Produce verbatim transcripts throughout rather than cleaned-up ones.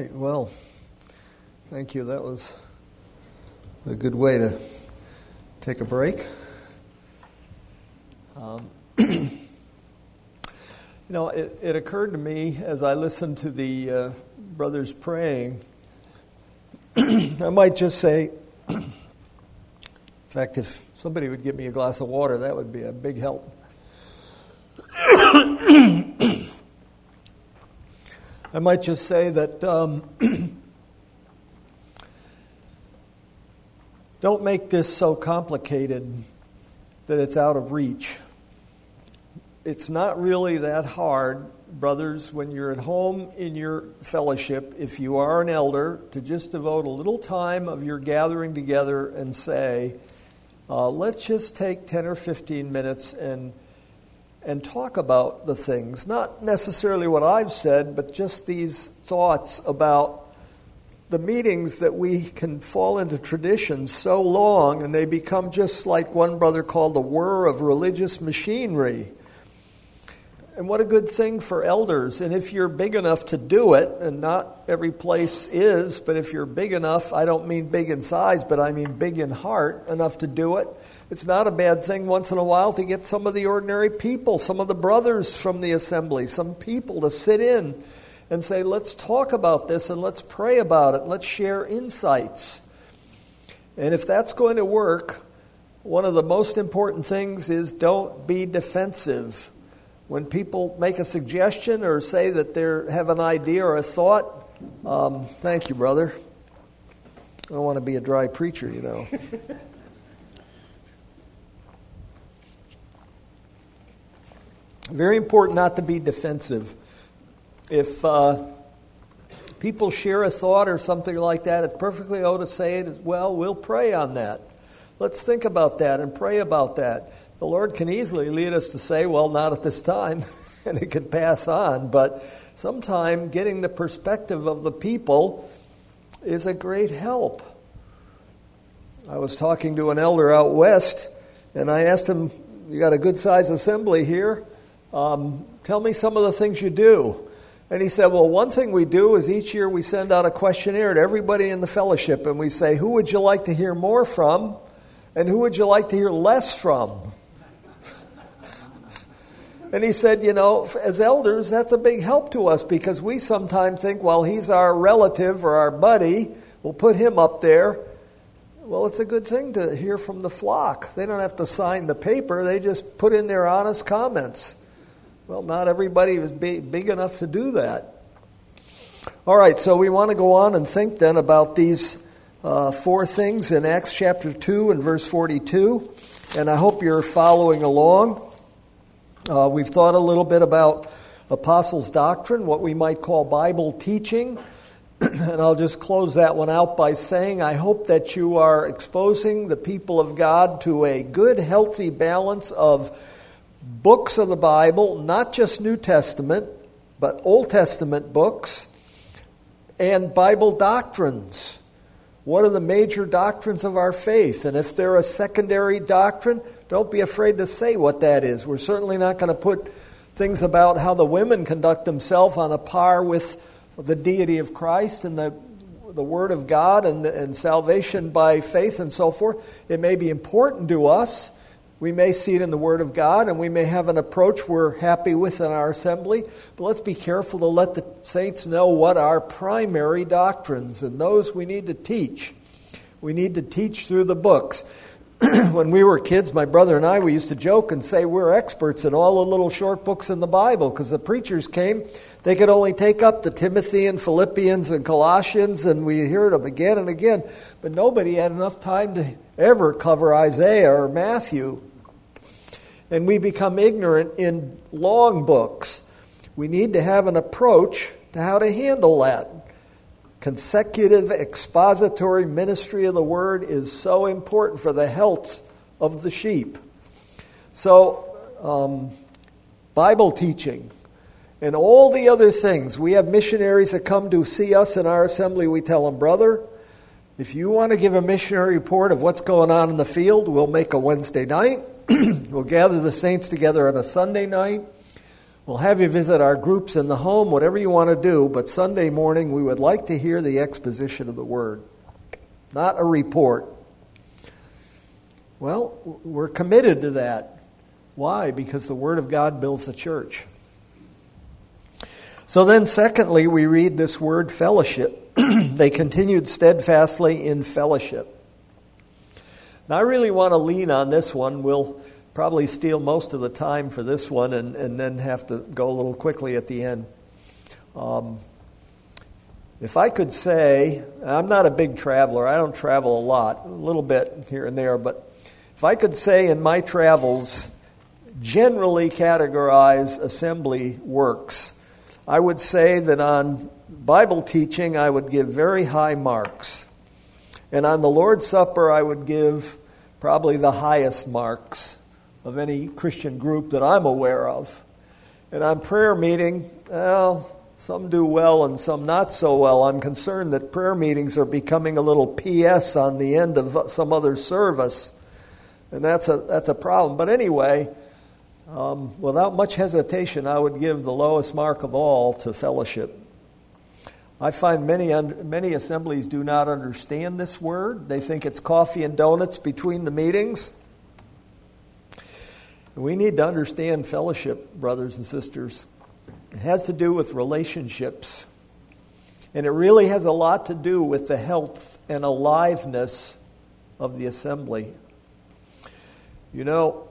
right. Well, thank you. That was a good way to take a break. Um, you know, it, it occurred to me as I listened to the uh, brothers praying, I might just say, in fact, if somebody would give me a glass of water, that would be a big help. I might just say that um, don't make this so complicated that it's out of reach. It's not really that hard, brothers, when you're at home in your fellowship, if you are an elder, to just devote a little time of your gathering together and say, uh, let's just take ten or fifteen minutes and and talk about the things. Not necessarily what I've said, but just these thoughts about the meetings that we can fall into traditions so long, and they become just like one brother called the whir of religious machinery. And what a good thing for elders. And if you're big enough to do it, and not every place is, but if you're big enough, I don't mean big in size, but I mean big in heart, enough to do it, it's not a bad thing once in a while to get some of the ordinary people, some of the brothers from the assembly, some people to sit in and say, let's talk about this and let's pray about it. Let's share insights. And if that's going to work, one of the most important things is don't be defensive. When people make a suggestion or say that they have an idea or a thought, um, thank you, brother. I don't want to be a dry preacher, you know. Very important not to be defensive. If uh, people share a thought or something like that, it's perfectly okay to say it as well. We'll pray on that. Let's think about that and pray about that. The Lord can easily lead us to say, well, not at this time, and it could pass on. But sometime getting the perspective of the people is a great help. I was talking to an elder out west, and I asked him, you got a good-sized assembly here? Um, tell me some of the things you do. And he said, well, one thing we do is each year we send out a questionnaire to everybody in the fellowship, and we say, who would you like to hear more from, and who would you like to hear less from? And he said, you know, as elders, that's a big help to us because we sometimes think, well, he's our relative or our buddy. We'll put him up there. Well, it's a good thing to hear from the flock. They don't have to sign the paper. They just put in their honest comments. Well, not everybody is big, big enough to do that. All right, so we want to go on and think then about these uh, four things in Acts chapter two and verse forty-two. And I hope you're following along. Uh, we've thought a little bit about apostles' doctrine, what we might call Bible teaching. And I'll just close that one out by saying I hope that you are exposing the people of God to a good, healthy balance of books of the Bible, not just New Testament, but Old Testament books, and Bible doctrines. What are the major doctrines of our faith? And if they're a secondary doctrine, don't be afraid to say what that is. We're certainly not going to put things about how the women conduct themselves on a par with the deity of Christ and the the Word of God and, and salvation by faith and so forth. It may be important to us. We may see it in the Word of God, and we may have an approach we're happy with in our assembly. But let's be careful to let the saints know what are primary doctrines, and those we need to teach. We need to teach through the books. When we were kids, my brother and I, we used to joke and say we're experts in all the little short books in the Bible, because the preachers came, they could only take up the Timothy and Philippians and Colossians, and we hear them again and again. But nobody had enough time to ever cover Isaiah or Matthew. And we become ignorant in long books. We need to have an approach to how to handle that. Consecutive expository ministry of the Word is so important for the health of the sheep. So, um, Bible teaching and all the other things. We have missionaries that come to see us in our assembly. We tell them, brother, if you want to give a missionary report of what's going on in the field, we'll make a Wednesday night. We'll gather the saints together on a Sunday night. We'll have you visit our groups in the home, whatever you want to do, but Sunday morning we would like to hear the exposition of the Word, not a report. Well, we're committed to that. Why? Because the Word of God builds the church. So then, secondly, we read this word fellowship. They continued steadfastly in fellowship. Now, I really want to lean on this one. We'll probably steal most of the time for this one and, and then have to go a little quickly at the end. Um, if I could say, I'm not a big traveler. I don't travel a lot, a little bit here and there. But if I could say in my travels, generally categorize assembly works, I would say that on Bible teaching, I would give very high marks. And on the Lord's Supper, I would give probably the highest marks of any Christian group that I'm aware of. And on prayer meeting, well, some do well and some not so well. I'm concerned that prayer meetings are becoming a little P S on the end of some other service. And that's a, that's a problem. But anyway, Um, without much hesitation, I would give the lowest mark of all to fellowship. I find many many assemblies do not understand this word. They think it's coffee and donuts between the meetings. We need to understand fellowship, brothers and sisters. It has to do with relationships. And it really has a lot to do with the health and aliveness of the assembly. You know,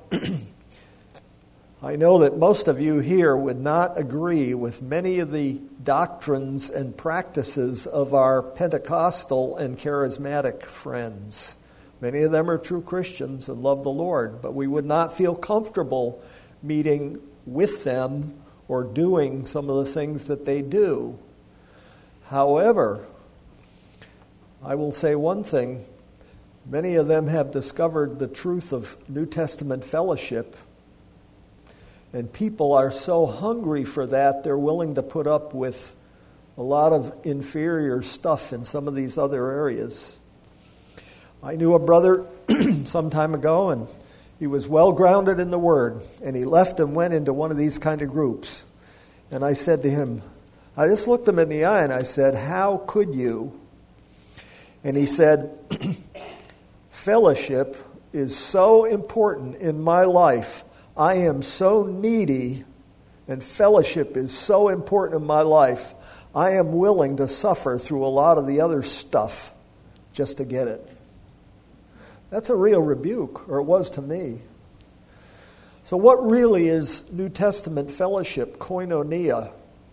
I know that most of you here would not agree with many of the doctrines and practices of our Pentecostal and charismatic friends. Many of them are true Christians and love the Lord, but we would not feel comfortable meeting with them or doing some of the things that they do. However, I will say one thing. Many of them have discovered the truth of New Testament fellowship. And people are so hungry for that, they're willing to put up with a lot of inferior stuff in some of these other areas. I knew a brother some time ago, and he was well grounded in the Word, and he left and went into one of these kind of groups. And I said to him, I just looked him in the eye and I said, how could you? And he said, fellowship is so important in my life. I am so needy, and fellowship is so important in my life, I am willing to suffer through a lot of the other stuff just to get it. That's a real rebuke, or it was to me. So what really is New Testament fellowship, koinonia?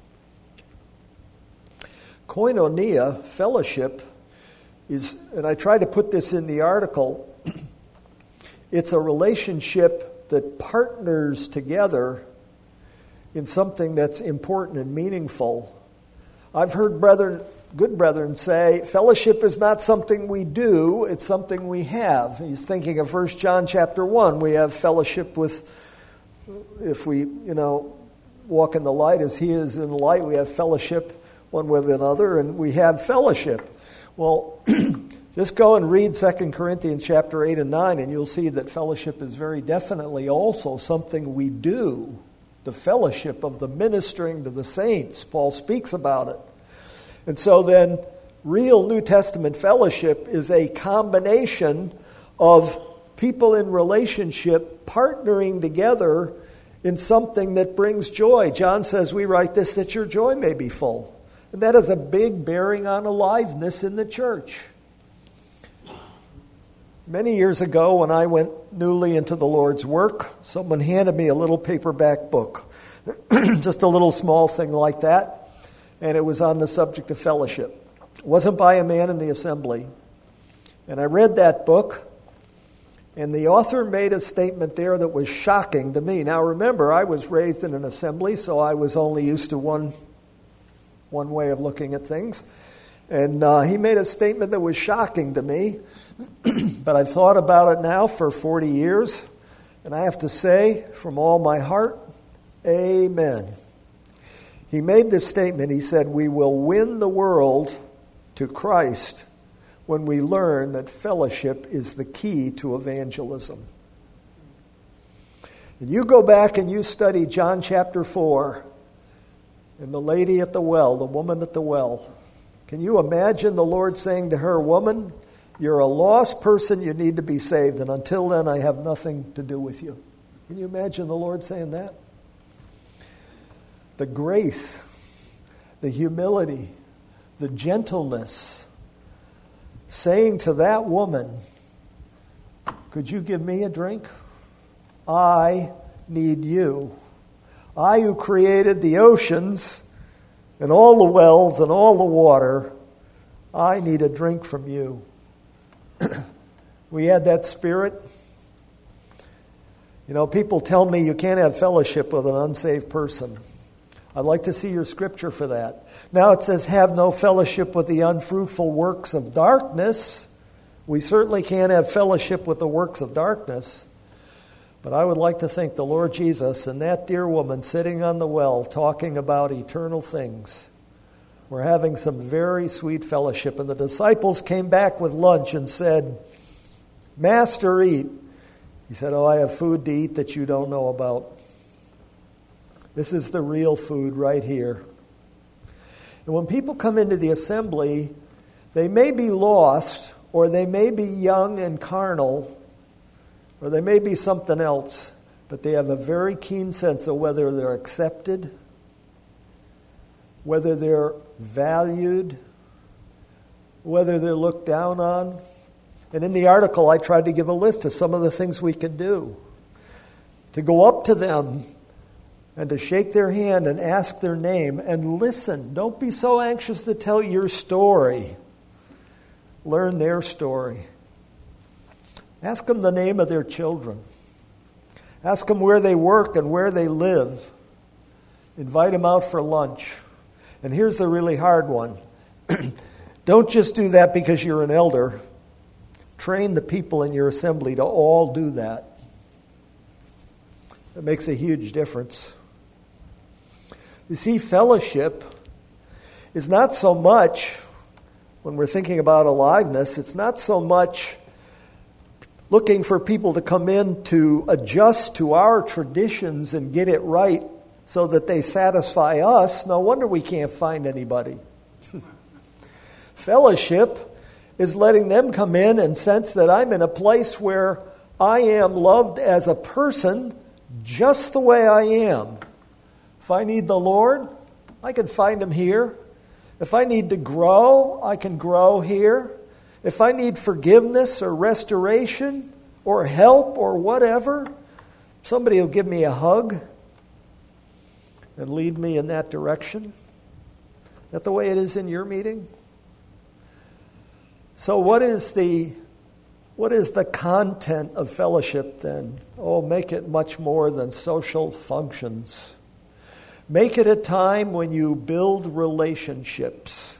Koinonia, fellowship, is, and I tried to put this in the article, it's a relationship that partners together in something that's important and meaningful. I've heard brethren, good brethren say, fellowship is not something we do, it's something we have. He's thinking of First John chapter one. We have fellowship with, if we, you know, walk in the light as he is in the light, we have fellowship one with another, and we have fellowship. Well, just go and read Second Corinthians chapter eight and nine, and you'll see that fellowship is very definitely also something we do. The fellowship of the ministering to the saints. Paul speaks about it. And so then, real New Testament fellowship is a combination of people in relationship partnering together in something that brings joy. John says, we write this that your joy may be full. And that has a big bearing on aliveness in the church. Many years ago, when I went newly into the Lord's work, someone handed me a little paperback book, just a little small thing like that, and it was on the subject of fellowship. It wasn't by a man in the assembly. And I read that book, and the author made a statement there that was shocking to me. Now remember, I was raised in an assembly, so I was only used to one, one way of looking at things. And uh, he made a statement that was shocking to me. But I've thought about it now for forty years, and I have to say from all my heart, amen. He made this statement. He said, we will win the world to Christ when we learn that fellowship is the key to evangelism. And you go back and you study John chapter four and the lady at the well, the woman at the well. Can you imagine the Lord saying to her, "Woman, you're a lost person, you need to be saved, and until then I have nothing to do with you"? Can you imagine the Lord saying that? The grace, the humility, the gentleness, saying to that woman, "Could you give me a drink? I need you. I who created the oceans and all the wells and all the water, I need a drink from you." We had that spirit. You know, people tell me you can't have fellowship with an unsaved person. I'd like to see your scripture for that. Now it says, have no fellowship with the unfruitful works of darkness. We certainly can't have fellowship with the works of darkness. But I would like to think the Lord Jesus and that dear woman sitting on the well talking about eternal things were having some very sweet fellowship. And the disciples came back with lunch and said, "Master, eat." He said, "Oh, I have food to eat that you don't know about. This is the real food right here." And when people come into the assembly, they may be lost, or they may be young and carnal, or they may be something else, but they have a very keen sense of whether they're accepted, whether they're valued, whether they're looked down on. And in the article, I tried to give a list of some of the things we can do. To go up to them and to shake their hand and ask their name and listen. Don't be so anxious to tell your story. Learn their story. Ask them the name of their children. Ask them where they work and where they live. Invite them out for lunch. And here's the really hard one. Don't just do that because you're an elder. Train the people in your assembly to all do that. It makes a huge difference. You see, fellowship is not so much, when we're thinking about aliveness, it's not so much looking for people to come in to adjust to our traditions and get it right so that they satisfy us. No wonder we can't find anybody. Fellowship is letting them come in and sense that I'm in a place where I am loved as a person just the way I am. If I need the Lord, I can find Him here. If I need to grow, I can grow here. If I need forgiveness or restoration or help or whatever, somebody will give me a hug and lead me in that direction. Is that the way it is in your meeting? So what is the what is the content of fellowship then? Oh, make it much more than social functions. Make it a time when you build relationships.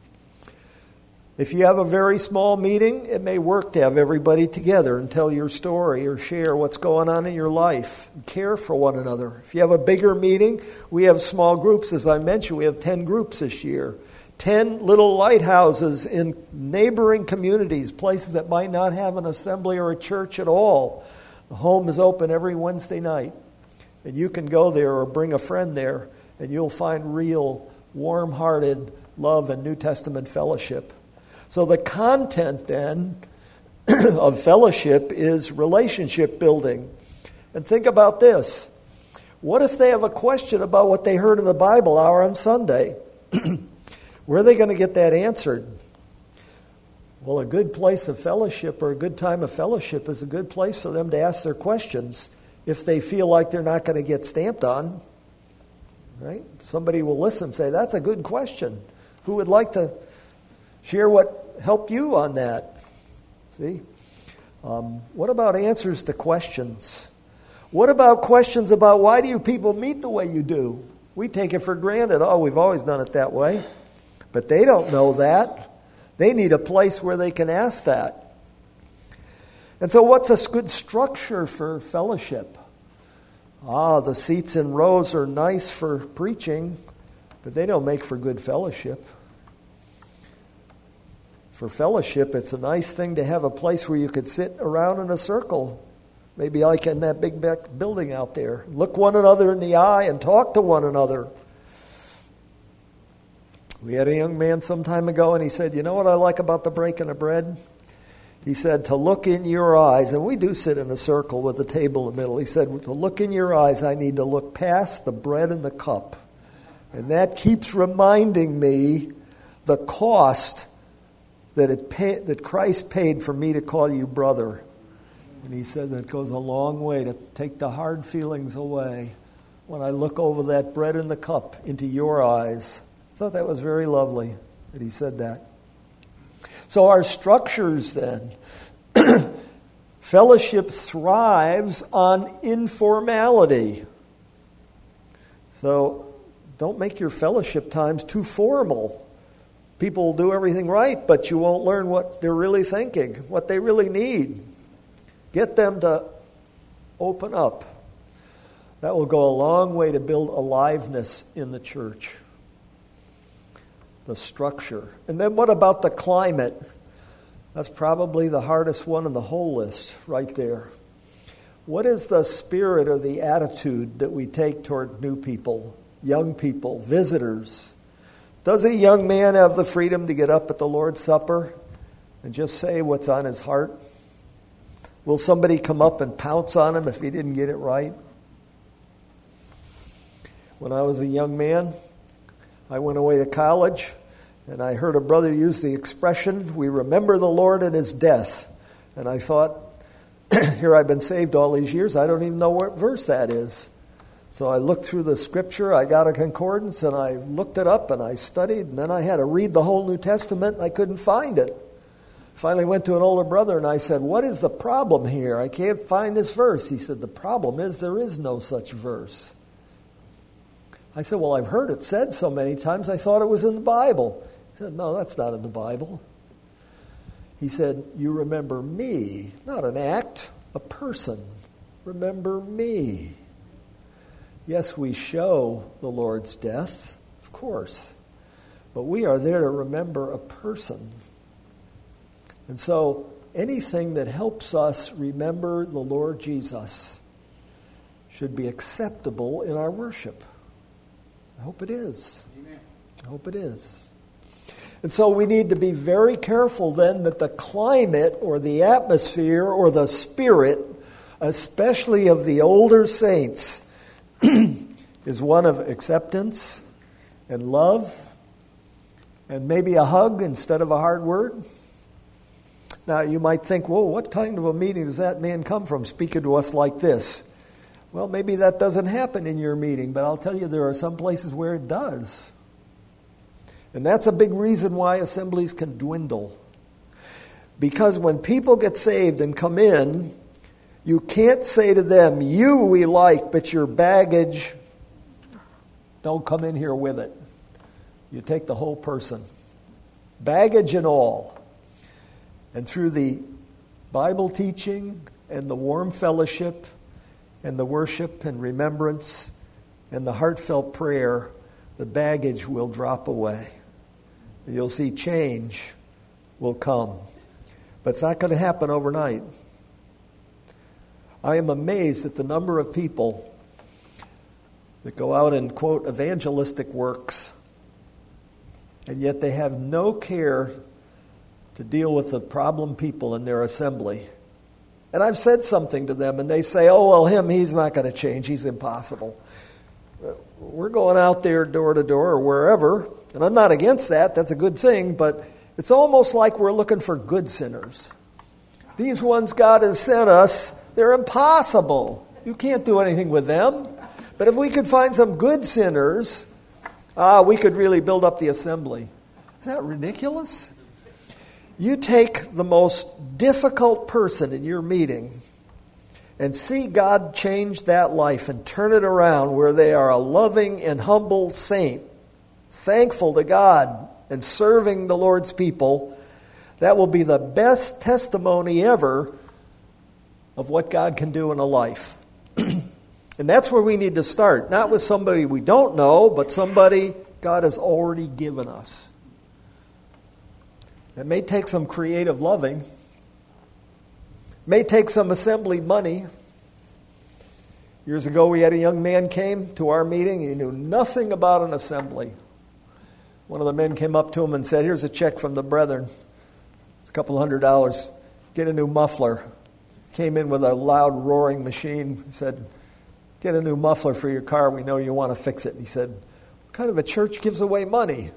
If you have a very small meeting, it may work to have everybody together and tell your story or share what's going on in your life. Care for one another. If you have a bigger meeting, we have small groups. As I mentioned, we have ten groups this year. Ten little lighthouses in neighboring communities, places that might not have an assembly or a church at all. The home is open every Wednesday night. And you can go there or bring a friend there, and you'll find real, warm-hearted love and New Testament fellowship. So the content, then, of fellowship is relationship building. And think about this. What if they have a question about what they heard in the Bible hour on Sunday? Where are they going to get that answered? Well, a good place of fellowship or a good time of fellowship is a good place for them to ask their questions if they feel like they're not going to get stamped on. Right? Somebody will listen and say, that's a good question. Who would like to share what helped you on that? See? Um, what about answers to questions? What about questions about why do you people meet the way you do? We take it for granted. Oh, we've always done it that way. But they don't know that. They need a place where they can ask that. And so what's a good structure for fellowship? Ah, the seats in rows are nice for preaching, but they don't make for good fellowship. For fellowship, it's a nice thing to have a place where you could sit around in a circle Maybe like in that big building out there. Look one another in the eye and talk to one another. We had a young man some time ago, and he said, you know what I like about the breaking of bread? He said, to look in your eyes, and we do sit in a circle with a table in the middle. He said, to look in your eyes, I need to look past the bread and the cup. And that keeps reminding me the cost that it pay, that Christ paid for me to call you brother. And he says it goes a long way to take the hard feelings away when I look over that bread and the cup into your eyes. I thought that was very lovely that he said that. So our structures then, fellowship thrives on informality. So don't make your fellowship times too formal. People will do everything right, but you won't learn what they're really thinking, what they really need. Get them to open up. That will go a long way to build aliveness in the church. The structure. And then what about the climate? That's probably the hardest one in the whole list right there. What is the spirit or the attitude that we take toward new people, young people, visitors? Does a young man have the freedom to get up at the Lord's Supper and just say what's on his heart? Will somebody come up and pounce on him if he didn't get it right? When I was a young man, I went away to college, and I heard a brother use the expression, we remember the Lord in his death. And I thought, here I've been saved all these years, I don't even know what verse that is. So I looked through the scripture, I got a concordance, and I looked it up, and I studied, and then I had to read the whole New Testament, and I couldn't find it. Finally went to an older brother, and I said, what is the problem here? I can't find this verse. He said, the problem is there is no such verse. I said, well, I've heard it said so many times, I thought it was in the Bible. He said, no, that's not in the Bible. He said, you remember me, not an act, a person. Remember me. Yes, we show the Lord's death, of course, but we are there to remember a person. And so anything that helps us remember the Lord Jesus should be acceptable in our worship. I hope it is. Amen. I hope it is. And so we need to be very careful then that the climate or the atmosphere or the spirit, especially of the older saints, is one of acceptance and love and maybe a hug instead of a hard word. Now you might think, whoa, what kind of a meeting does that man come from speaking to us like this? Well, maybe that doesn't happen in your meeting, but I'll tell you there are some places where it does. And that's a big reason why assemblies can dwindle. Because when people get saved and come in, you can't say to them, you we like, but your baggage, don't come in here with it. You take the whole person, baggage and all. And through the Bible teaching and the warm fellowship and the worship and remembrance and the heartfelt prayer, the baggage will drop away. You'll see change will come. But it's not going to happen overnight. I am amazed at the number of people that go out and quote evangelistic works, and yet they have no care to deal with the problem people in their assembly. And I've said something to them, and they say, oh, well, him, he's not going to change. He's impossible. We're going out there door to door or wherever, and I'm not against that. That's a good thing, but it's almost like we're looking for good sinners. These ones God has sent us, they're impossible. You can't do anything with them. But if we could find some good sinners, ah, we could really build up the assembly. Is that ridiculous? You take the most difficult person in your meeting and see God change that life and turn it around where they are a loving and humble saint, thankful to God and serving the Lord's people. That will be the best testimony ever of what God can do in a life. And that's where we need to start. Not with somebody we don't know, but somebody God has already given us. It may take some creative loving. May take some assembly money. Years ago, we had a young man came to our meeting. He knew nothing about an assembly. One of the men came up to him and said, here's a check from the brethren. A couple hundred dollars. Get a new muffler. Came in with a loud roaring machine. He said, get a new muffler for your car. We know you want to fix it. And he said, what kind of a church gives away money?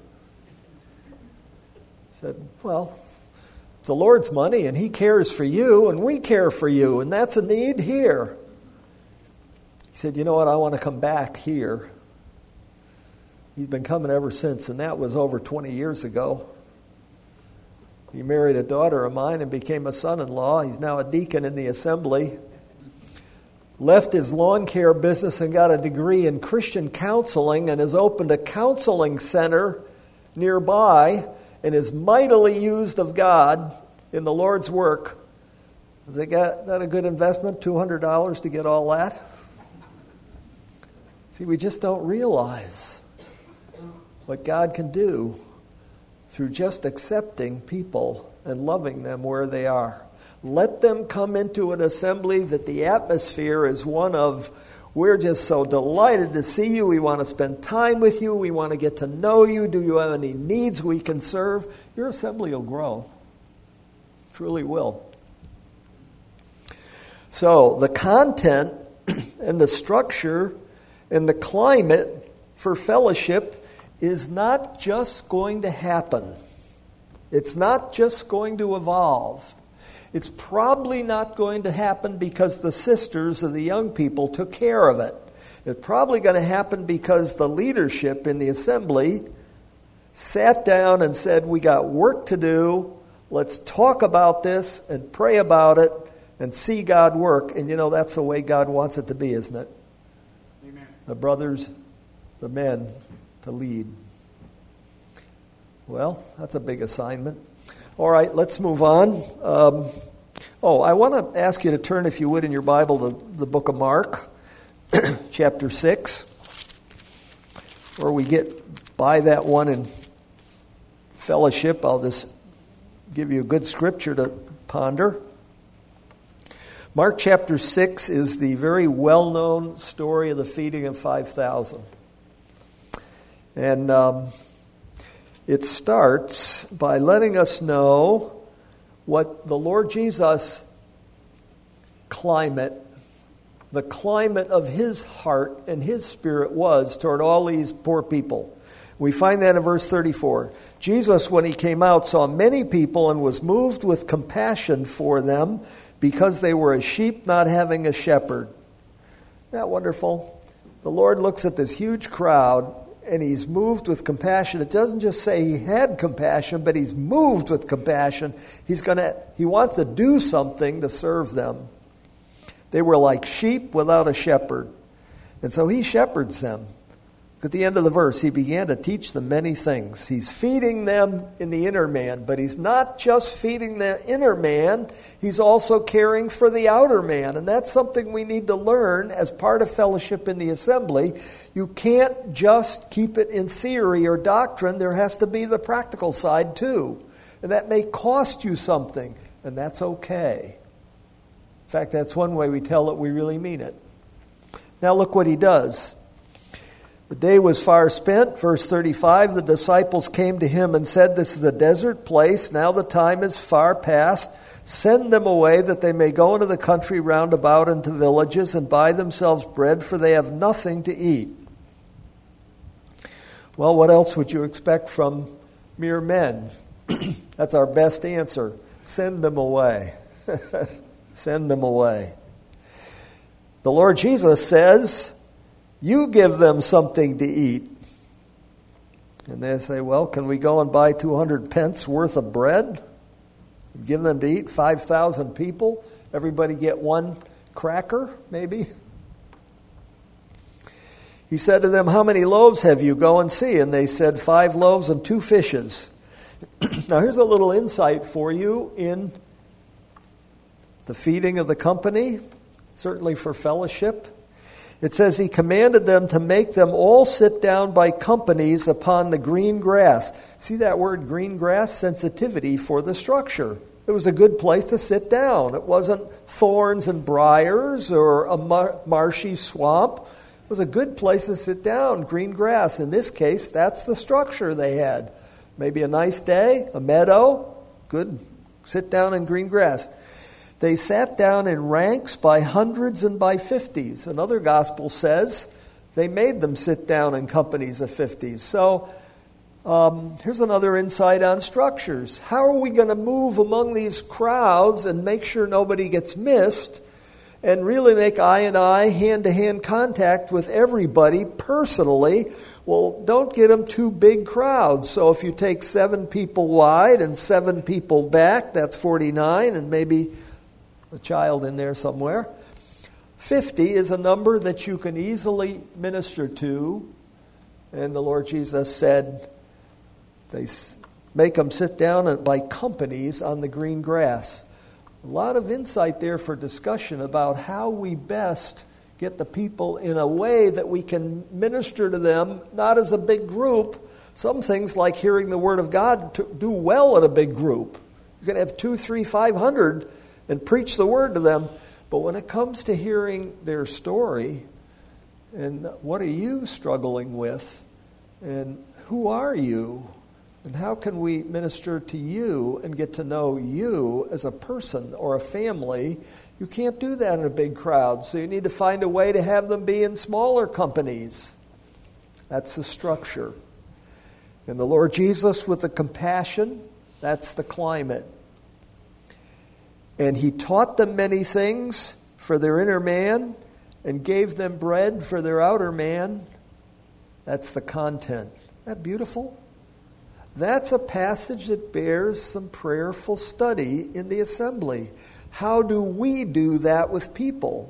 He said, well, it's the Lord's money, and He cares for you, and we care for you, and that's a need here. He said, you know what, I want to come back here. He's been coming ever since, and that was over twenty years ago. He married a daughter of mine and became a son-in-law. He's now a deacon in the assembly. Left his lawn care business and got a degree in Christian counseling and has opened a counseling center nearby and is mightily used of God in the Lord's work. Has it got that a good investment, two hundred dollars to get all that? See, we just don't realize what God can do through just accepting people and loving them where they are. Let them come into an assembly that the atmosphere is one of, we're just so delighted to see you. We want to spend time with you. We want to get to know you. Do you have any needs we can serve? Your assembly will grow. Truly will. So the content and the structure and the climate for fellowship is not just going to happen. It's not just going to evolve. It's probably not going to happen because the sisters of the young people took care of it. It's probably going to happen because the leadership in the assembly sat down and said, we got work to do. Let's talk about this and pray about it and see God work. And you know, that's the way God wants it to be, isn't it? Amen. The brothers, the men, to lead. Well, that's a big assignment. All right, let's move on. Um, oh, I want to ask you to turn, if you would, in your Bible to the book of Mark, chapter six, where we get by that one in fellowship. I'll just give you a good scripture to ponder. Mark chapter six is the very well-known story of the feeding of five thousand. And um, it starts by letting us know what the Lord Jesus' climate, the climate of His heart and His spirit was toward all these poor people. We find that in verse thirty-four. Jesus, when He came out, saw many people and was moved with compassion for them because they were as sheep not having a shepherd. Isn't that wonderful? The Lord looks at this huge crowd and He's moved with compassion. It doesn't just say He had compassion, but He's moved with compassion. He's gonna, He wants to do something to serve them. They were like sheep without a shepherd. And so He shepherds them. At the end of the verse, He began to teach them many things. He's feeding them in the inner man, but He's not just feeding the inner man, He's also caring for the outer man. And that's something we need to learn as part of fellowship in the assembly. You can't just keep it in theory or doctrine. There has to be the practical side too. And that may cost you something, and that's okay. In fact, that's one way we tell that we really mean it. Now look what He does. The day was far spent. Verse thirty-five, the disciples came to Him and said, this is a desert place. Now the time is far past. Send them away that they may go into the country round about into villages and buy themselves bread, for they have nothing to eat. Well, what else would you expect from mere men? That's our best answer. Send them away. Send them away. The Lord Jesus says, you give them something to eat. And they say, well, can we go and buy two hundred pence worth of bread? Give them to eat, five thousand people. Everybody get one cracker, maybe? He said to them, how many loaves have you? Go and see. And they said, five loaves and two fishes. Now here's a little insight for you in the feeding of the company, certainly for fellowship. It says He commanded them to make them all sit down by companies upon the green grass. See that word green grass? Sensitivity for the structure. It was a good place to sit down. It wasn't thorns and briars or a mar- marshy swamp. It was a good place to sit down, green grass. In this case, that's the structure they had. Maybe a nice day, a meadow, good, sit down in green grass. They sat down in ranks by hundreds and by fifties. Another gospel says they made them sit down in companies of fifties. So um, here's another insight on structures. How are we going to move among these crowds and make sure nobody gets missed and really make eye and eye, hand-to-hand contact with everybody personally? Well, don't get them too big crowds. So if you take seven people wide and seven people back, that's forty-nine, and maybe a child in there somewhere. fifty is a number that you can easily minister to. And the Lord Jesus said, they make them sit down by companies on the green grass. A lot of insight there for discussion about how we best get the people in a way that we can minister to them, not as a big group. Some things like hearing the Word of God do well in a big group. You can have two, three, five hundred and preach the Word to them. But when it comes to hearing their story, and what are you struggling with, and who are you, and how can we minister to you and get to know you as a person or a family? You can't do that in a big crowd, so you need to find a way to have them be in smaller companies. That's the structure. And the Lord Jesus with the compassion, that's the climate. And he taught them many things for their inner man and gave them bread for their outer man. That's the content. Isn't that beautiful? That's a passage that bears some prayerful study in the assembly. How do we do that with people?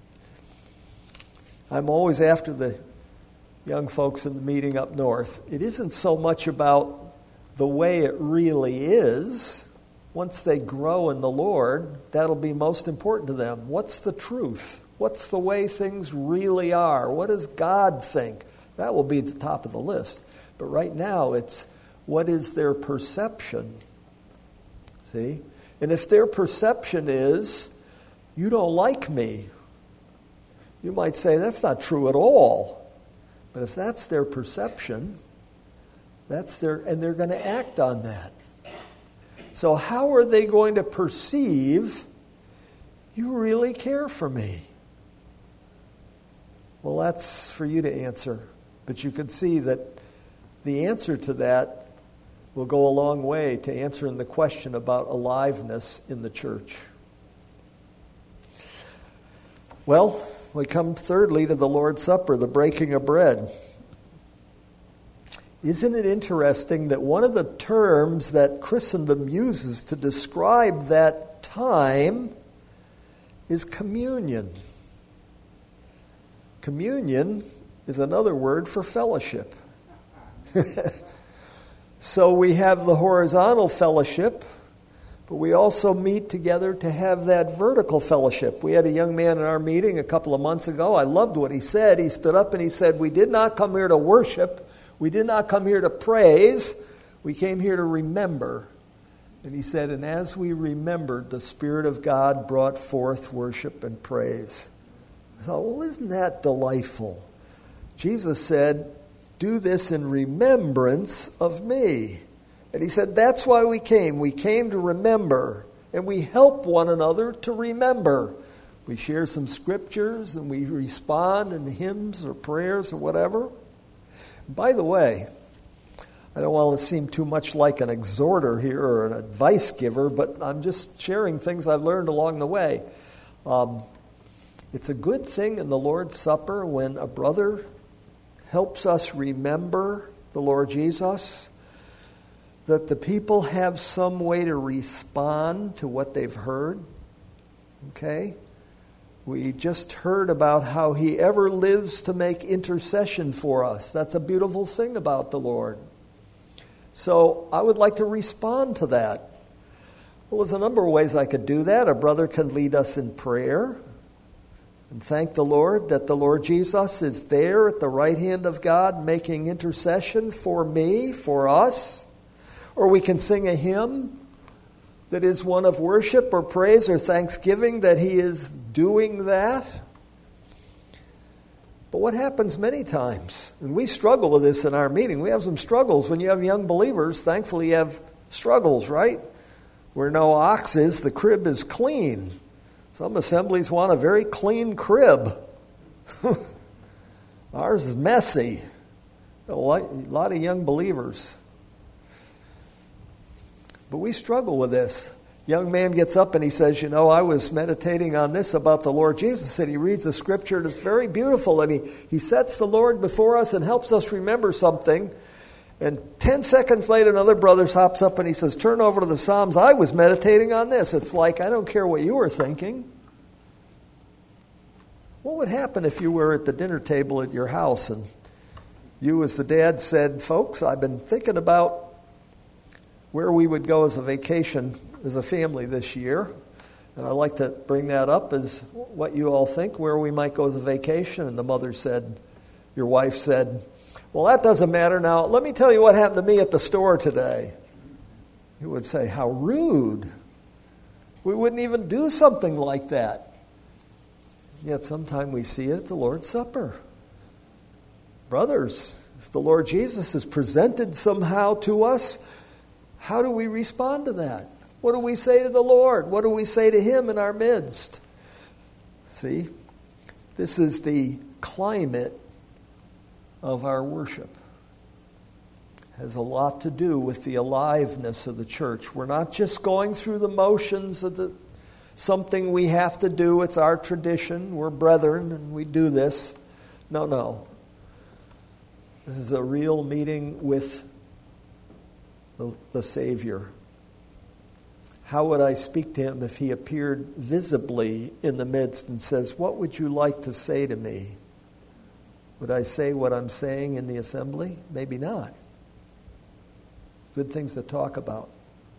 I'm always after the young folks in the meeting up north. It isn't so much about the way it really is. Once they grow in the Lord, that'll be most important to them. What's the truth? What's the way things really are? What does God think? That will be at the top of the list. But right now, it's what is their perception? See? And if their perception is, you don't like me, you might say, that's not true at all. But if that's their perception, that's their, and they're going to act on that. So how are they going to perceive you really care for me? Well, that's for you to answer. But you can see that the answer to that will go a long way to answering the question about aliveness in the church. Well, we come thirdly to the Lord's Supper, the breaking of bread. Isn't it interesting that one of the terms that Christendom uses to describe that time is communion? Communion is another word for fellowship. So we have the horizontal fellowship, but we also meet together to have that vertical fellowship. We had a young man in our meeting a couple of months ago. I loved what he said. He stood up and he said, we did not come here to worship. We did not come here to praise. We came here to remember. And he said, and as we remembered, the Spirit of God brought forth worship and praise. I thought, well, isn't that delightful? Jesus said, do this in remembrance of me. And he said, that's why we came. We came to remember. And we help one another to remember. We share some scriptures and we respond in hymns or prayers or whatever. By the way, I don't want to seem too much like an exhorter here or an advice giver, but I'm just sharing things I've learned along the way. Um, it's a good thing in the Lord's Supper when a brother helps us remember the Lord Jesus, that the people have some way to respond to what they've heard. Okay? We just heard about how he ever lives to make intercession for us. That's a beautiful thing about the Lord. So I would like to respond to that. Well, there's a number of ways I could do that. A brother can lead us in prayer and thank the Lord that the Lord Jesus is there at the right hand of God making intercession for me, for us. Or we can sing a hymn that is one of worship or praise or thanksgiving, that he is doing that. But what happens many times, and we struggle with this in our meeting, we have some struggles. When you have young believers, thankfully you have struggles, right? Where no ox is, the crib is clean. Some assemblies want a very clean crib. Ours is messy. A lot of young believers. But we struggle with this. Young man gets up and he says, you know, I was meditating on this about the Lord Jesus, and he reads a scripture that's very beautiful, and he, he sets the Lord before us and helps us remember something. And ten seconds later, another brother hops up and he says, turn over to the Psalms. I was meditating on this. It's like, I don't care what you were thinking. What would happen if you were at the dinner table at your house and you as the dad said, folks, I've been thinking about where we would go as a vacation as a family this year. And I'd like to bring that up as what you all think, where we might go as a vacation. And the mother said, your wife said, well, that doesn't matter now. Let me tell you what happened to me at the store today. You would say, how rude. We wouldn't even do something like that. Yet sometime we see it at the Lord's Supper. Brothers, if the Lord Jesus is presented somehow to us, how do we respond to that? What do we say to the Lord? What do we say to him in our midst? See, this is the climate of our worship. It has a lot to do with the aliveness of the church. We're not just going through the motions of the something we have to do. It's our tradition. We're brethren and we do this. No, no. This is a real meeting with the, the Savior. How would I speak to him if he appeared visibly in the midst and says, what would you like to say to me? Would I say what I'm saying in the assembly? Maybe not. Good things to talk about.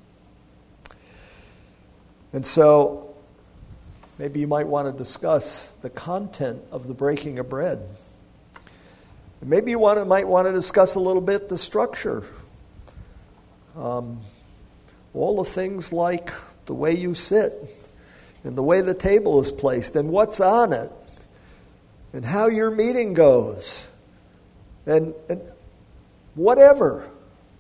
And so, maybe you might want to discuss the content of the breaking of bread. Maybe you want to, might want to discuss a little bit the structure. Um, all the things like the way you sit, and the way the table is placed, and what's on it, and how your meeting goes, and, and whatever.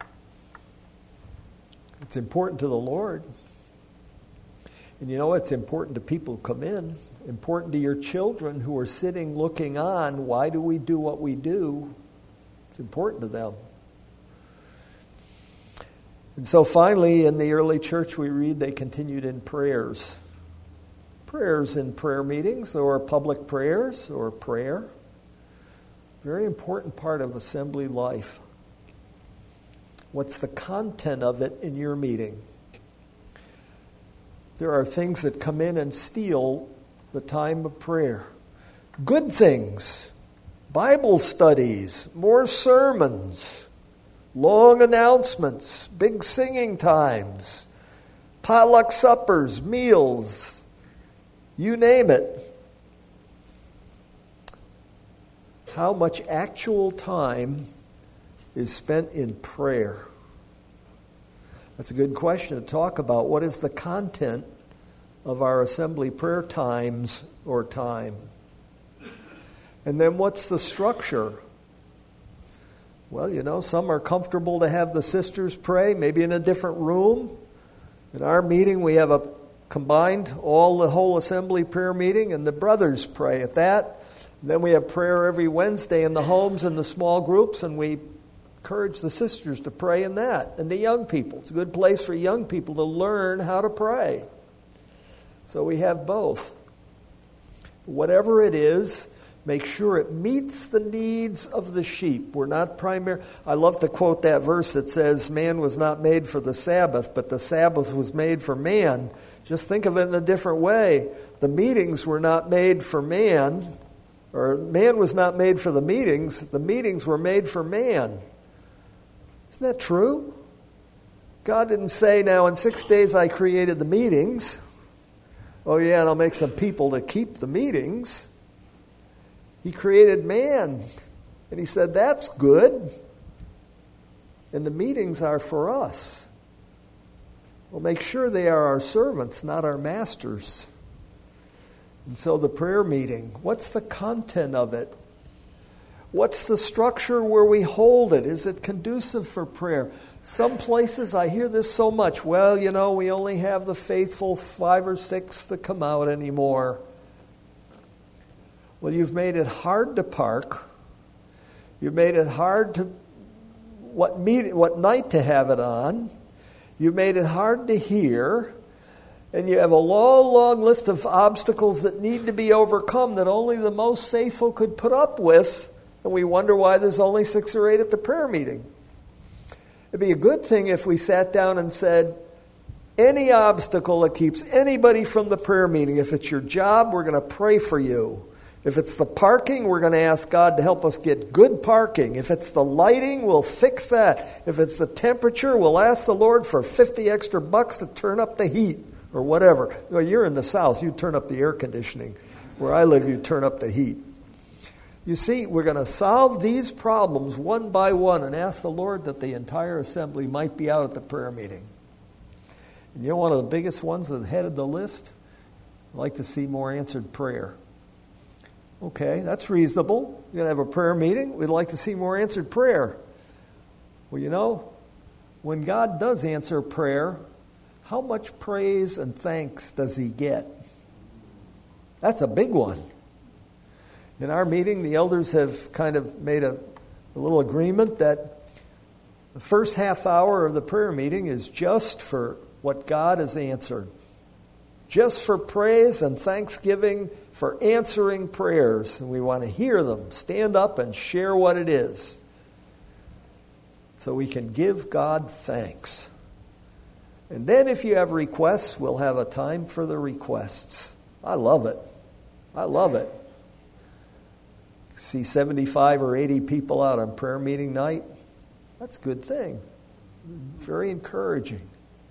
It's important to the Lord. And you know, it's important to people who come in, important to your children who are sitting looking on. Why do we do what we do? It's important to them. And so finally, in the early church, we read they continued in prayers. Prayers in prayer meetings, or public prayers, or prayer. Very important part of assembly life. What's the content of it in your meeting? There are things that come in and steal the time of prayer. Good things, Bible studies, more sermons, long announcements, big singing times, potluck suppers, meals, you name it. How much actual time is spent in prayer? That's a good question to talk about. What is the content of our assembly prayer times or time? And then what's the structure? Well, you know, some are comfortable to have the sisters pray, maybe in a different room. In our meeting, we have a combined, all the whole assembly prayer meeting, and the brothers pray at that. And then we have prayer every Wednesday in the homes and the small groups, and we encourage the sisters to pray in that. And the young people. It's a good place for young people to learn how to pray. So we have both. Whatever it is, make sure it meets the needs of the sheep. We're not primary. I love to quote that verse that says, man was not made for the Sabbath, but the Sabbath was made for man. Just think of it in a different way. The meetings were not made for man, or man was not made for the meetings. The meetings were made for man. Isn't that true? God didn't say, now in six days I created the meetings. Oh yeah, and I'll make some people to keep the meetings. He created man. And he said, that's good. And the meetings are for us. Well, make sure they are our servants, not our masters. And so the prayer meeting, what's the content of it? What's the structure where we hold it? Is it conducive for prayer? Some places I hear this so much. Well, you know, we only have the faithful five or six that come out anymore. Well, you've made it hard to park. You've made it hard to what meet, what night to have it on. You've made it hard to hear. And you have a long, long list of obstacles that need to be overcome that only the most faithful could put up with. And we wonder why there's only six or eight at the prayer meeting. It'd be a good thing if we sat down and said, any obstacle that keeps anybody from the prayer meeting, if it's your job, we're going to pray for you. If it's the parking, we're going to ask God to help us get good parking. If it's the lighting, we'll fix that. If it's the temperature, we'll ask the Lord for fifty extra bucks to turn up the heat or whatever. Well, you're in the South, you turn up the air conditioning. Where I live, you turn up the heat. You see, we're going to solve these problems one by one and ask the Lord that the entire assembly might be out at the prayer meeting. And you know one of the biggest ones that headed the list? I'd like to see more answered prayer. Okay, that's reasonable. You're going to have a prayer meeting. We'd like to see more answered prayer. Well, you know, when God does answer prayer, how much praise and thanks does he get? That's a big one. In our meeting, the elders have kind of made a, a little agreement that the first half hour of the prayer meeting is just for what God has answered. Just for praise and thanksgiving for answering prayers. And we want to hear them. Stand up and share what it is. So we can give God thanks. And then if you have requests, we'll have a time for the requests. I love it. I love it. See seventy-five or eighty people out on prayer meeting night. That's a good thing. Very encouraging.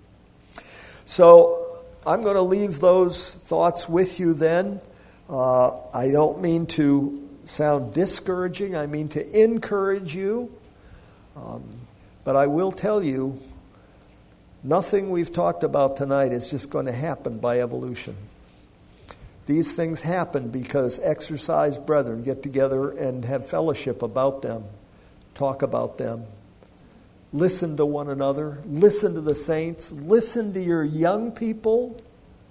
So I'm going to leave those thoughts with you then. Uh, I don't mean to sound discouraging. I mean to encourage you. Um, but I will tell you, nothing we've talked about tonight is just going to happen by evolution. These things happen because exercised brethren get together and have fellowship about them, talk about them, listen to one another, listen to the saints, listen to your young people.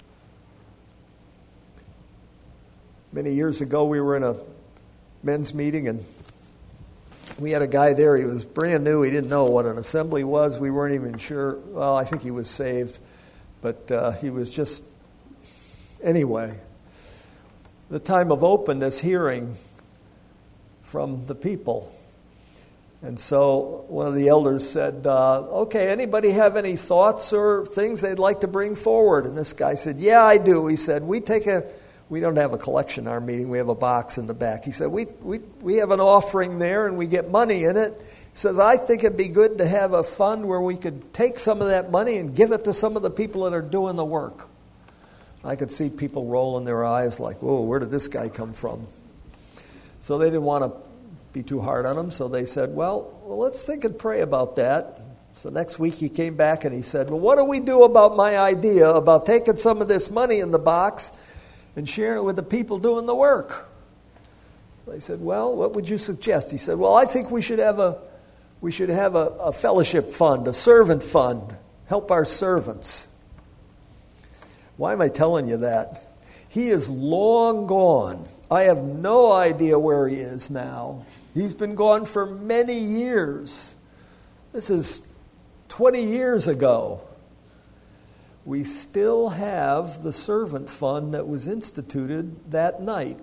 Many years ago, we were in a men's meeting, and we had a guy there. He was brand new. He didn't know what an assembly was. We weren't even sure. Well, I think he was saved, but uh, he was just, anyway. The time of openness hearing from the people. And so one of the elders said, uh, okay, anybody have any thoughts or things they'd like to bring forward? And this guy said, yeah, I do. He said, we take a, we don't have a collection in our meeting. We have a box in the back. He said, we, we, we have an offering there and we get money in it. He says, I think it'd be good to have a fund where we could take some of that money and give it to some of the people that are doing the work. I could see people rolling their eyes like, whoa, where did this guy come from? So they didn't want to be too hard on him, so they said, well, well, let's think and pray about that. So next week he came back and he said, well, what do we do about my idea about taking some of this money in the box and sharing it with the people doing the work? They said, well, what would you suggest? He said, well, I think we should have a we should have a, a fellowship fund, a servant fund, help our servants. Why am I telling you that? He is long gone. I have no idea where he is now. He's been gone for many years. This is twenty years ago. We still have the servant fund that was instituted that night.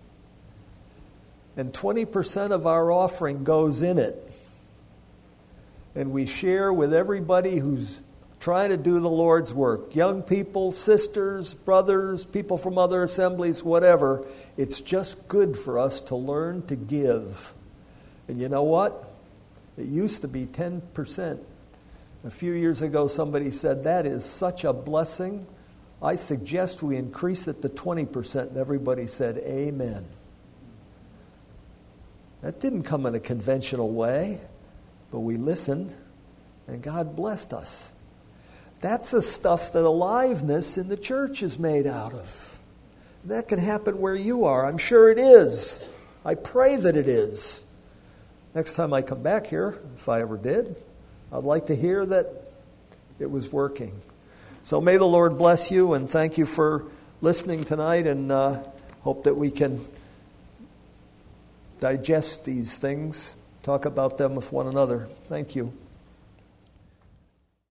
And twenty percent of our offering goes in it. And we share with everybody who's trying to do the Lord's work. Young people, sisters, brothers, people from other assemblies, whatever. It's just good for us to learn to give. And you know what? It used to be ten percent. A few years ago, somebody said, that is such a blessing. I suggest we increase it to twenty percent. And everybody said, amen. That didn't come in a conventional way, but we listened, and God blessed us. That's the stuff that aliveness in the church is made out of. That can happen where you are. I'm sure it is. I pray that it is. Next time I come back here, if I ever did, I'd like to hear that it was working. So may the Lord bless you, and thank you for listening tonight, and uh, hope that we can digest these things, talk about them with one another. Thank you.